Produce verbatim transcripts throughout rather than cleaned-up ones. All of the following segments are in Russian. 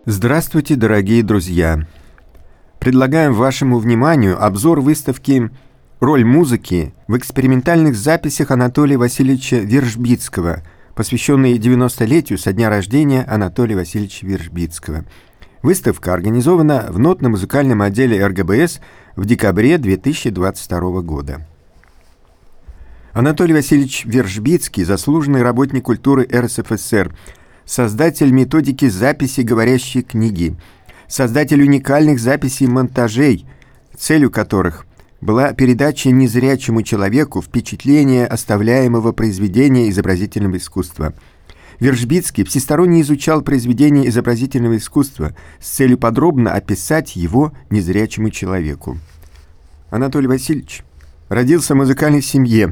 Здравствуйте, дорогие друзья! Предлагаем вашему вниманию обзор выставки «Роль музыки в экспериментальных записях Анатолия Васильевича Вержбицкого», посвященной девяностолетию со дня рождения Анатолия Васильевича Вержбицкого. Выставка организована в нотно-музыкальном отделе эр гэ бэ эс в декабре две тысячи двадцать второго года. Анатолий Васильевич Вержбицкий – заслуженный работник культуры эр эс эф эс эр, создатель методики записи говорящей книги, создатель уникальных записей монтажей, целью которых была передача незрячему человеку впечатления оставляемого произведения изобразительного искусства. Вержбицкий всесторонне изучал произведения изобразительного искусства с целью подробно описать его незрячему человеку. Анатолий Васильевич родился в музыкальной семье,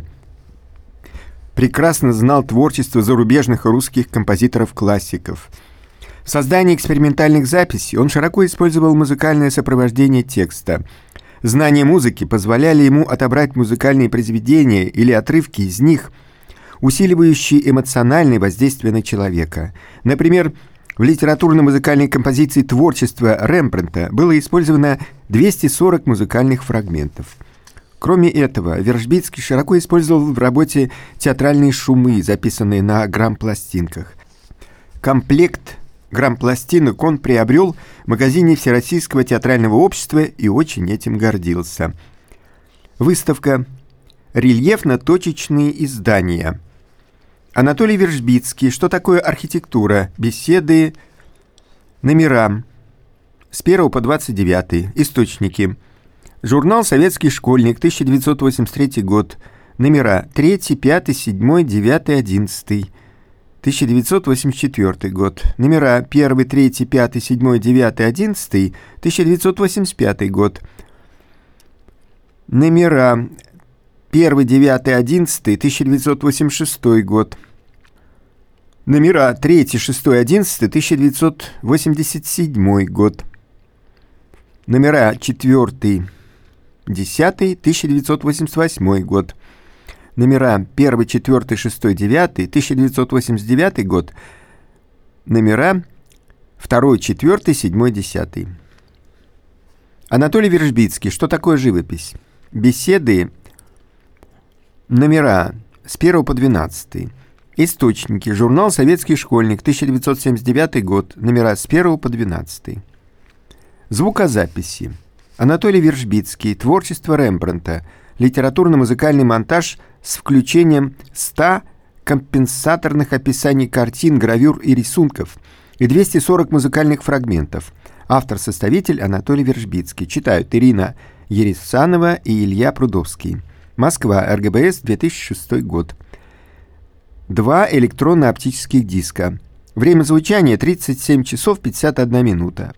прекрасно знал творчество зарубежных и русских композиторов-классиков. В создании экспериментальных записей он широко использовал музыкальное сопровождение текста. Знания музыки позволяли ему отобрать музыкальные произведения или отрывки из них, усиливающие эмоциональное воздействие на человека. Например, в литературно-музыкальной композиции творчества Рембрандта было использовано двести сорок музыкальных фрагментов. Кроме этого, Вержбицкий широко использовал в работе театральные шумы, записанные на грампластинках. Комплект грампластинок он приобрел в магазине Всероссийского театрального общества и очень этим гордился. Выставка «Рельефно-точечные издания». Анатолий Вержбицкий. Что такое архитектура? Беседы. Номера. С первого по двадцать девятый. Источники. Журнал «Советский школьник», тысяча девятьсот восемьдесят третий год. Номера третий, пятый, седьмой, девятый, одиннадцатый. тысяча девятьсот восемьдесят четвёртый год. Номера первый, третий, пятый, седьмой, девятый, одиннадцатый. тысяча девятьсот восемьдесят пятый год. Номера первый, девятый, одиннадцатый. тысяча девятьсот восемьдесят шестой год. Номера третий, шестой, одиннадцатый. тысяча девятьсот восемьдесят седьмой год. Номера четвёртый, десятый, тысяча девятьсот восемьдесят восьмой год. Номера первый, четвёртый, шестой, девятый, тысяча девятьсот восемьдесят девятый год. Номера второй, четвёртый, седьмой, десятый. Анатолий Вержбицкий. Что такое живопись? Беседы. Номера с первого по двенадцатый. Источники. Журнал «Советский школьник», тысяча девятьсот семьдесят девятый год. Номера с первого по двенадцатый. Звукозаписи. Анатолий Вержбицкий. Творчество Рембрандта. Литературно-музыкальный монтаж с включением ста компенсаторных описаний картин, гравюр и рисунков и двухсот сорока музыкальных фрагментов. Автор-составитель Анатолий Вержбицкий. Читают Ирина Ересанова и Илья Прудовский. Москва, эр гэ бэ эс, две тысячи шестой год. Два электронно-оптических диска. Время звучания тридцать семь часов пятьдесят одна минута.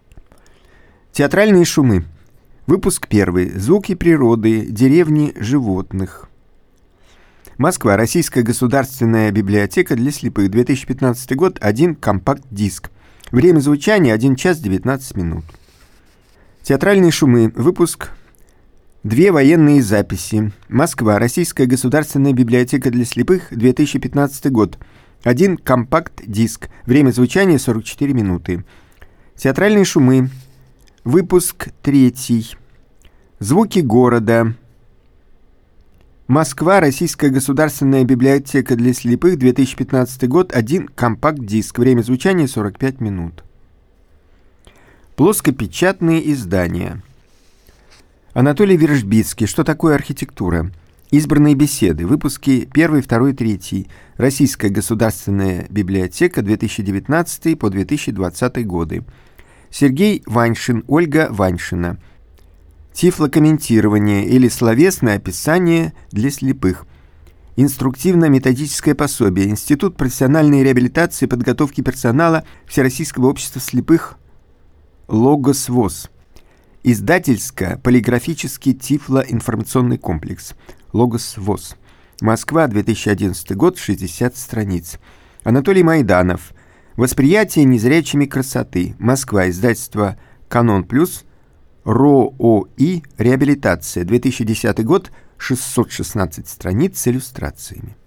Театральные шумы. Выпуск первый. Звуки природы, деревни, животных. Москва. Российская государственная библиотека для слепых. две тысячи пятнадцатый год. Один компакт-диск. Время звучания один час девятнадцать минут. Театральные шумы. Выпуск. Две военные записи. Москва. Российская государственная библиотека для слепых. две тысячи пятнадцатый год. Один компакт-диск. Время звучания сорок четыре минуты. Театральные шумы. Выпуск третий. Звуки города. Москва. Российская государственная библиотека для слепых. две тысячи пятнадцатый год. Один компакт-диск. Время звучания сорок пять минут. Плоскопечатные издания. Анатолий Вержбицкий. Что такое архитектура? Избранные беседы. Выпуски первый, второй, третий. Российская государственная библиотека. две тысячи девятнадцатый по две тысячи двадцатый годы. Сергей Ваньшин, Ольга Ваньшина. Тифлокомментирование или словесное описание для слепых. Инструктивно-методическое пособие. Институт профессиональной реабилитации и подготовки персонала Всероссийского общества слепых «Логос ВОС». Издательско-полиграфический тифлоинформационный комплекс «Логос ВОС». Москва, две тысячи одиннадцатый год, шестьдесят страниц. Анатолий Майданов. Восприятие незрячими красоты. Москва. Издательство «Канон Плюс». РООИ «Реабилитация». две тысячи десятый год. шестьсот шестнадцать страниц с иллюстрациями.